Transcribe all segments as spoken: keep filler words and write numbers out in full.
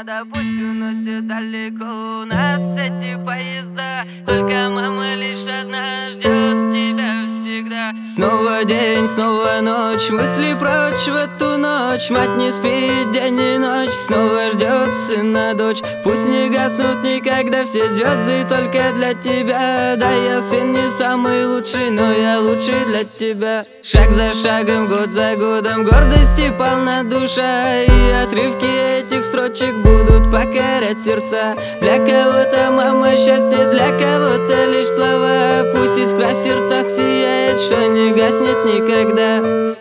меня, да пусть уносит далеко нас эти поезда. Только мама лишь одна ждет тебя всегда. Снова день, снова ночь, мысли прочь в эту ночь. Мать не спит день и ночь, снова ждет сына дочь. Пусть не гаснут никогда все звезды только для тебя. Да, я сын не самый лучший, но я лучший для тебя. Шаг за шагом, год за годом, гордости полна душа. И отрывки этих строчек будут покорять сердца. Для кого-то мама счастье, для кого-то лишь слова. Пусть искра в сердцах сияет, что не гаснет никогда.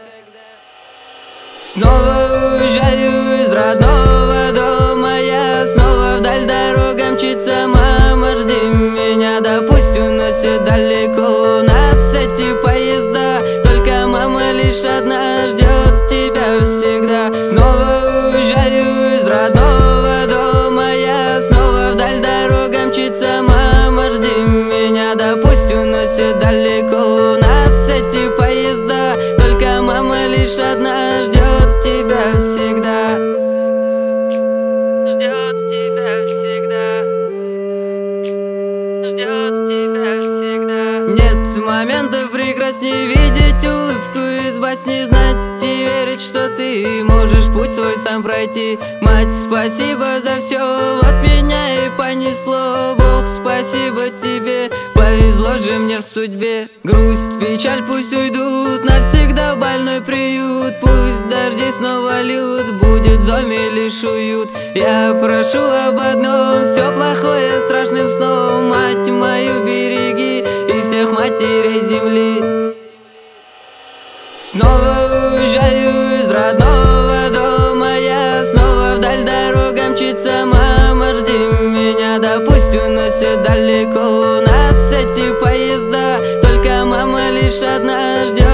Снова уезжаю из родного дома я, снова вдаль дорога мчится мама, жди меня, да пусть уносит далеко нас эти поезда. Только мама лишь одна ждет тебя всегда. Снова уезжаю из родного дома я, снова вдаль дорога мчится мама, жди меня, да пусть уносит далеко нас эти поезда. Только мама лишь одна ждет тебя всегда. Ждет тебя всегда. Ждет тебя всегда. Нет моментов прекрасней видеть улыбку из басни, знать и верить, что ты можешь путь свой сам пройти. Мать, спасибо за все, вот меня и понесло. Бог, спасибо тебе, повезло же мне в судьбе. Грусть, печаль пусть уйдут навсегда в больной приют. Пусть дожди снова льют, будет зоме лишь уют. Я прошу об одном, все плохое страшным сном. Мать мою береги и всех матерей земли. Снова уезжаю из родного дома я, снова вдаль дорога мчится мама, жди меня, да пусть уносит далеко нас эти поезда. Только мама лишь одна ждет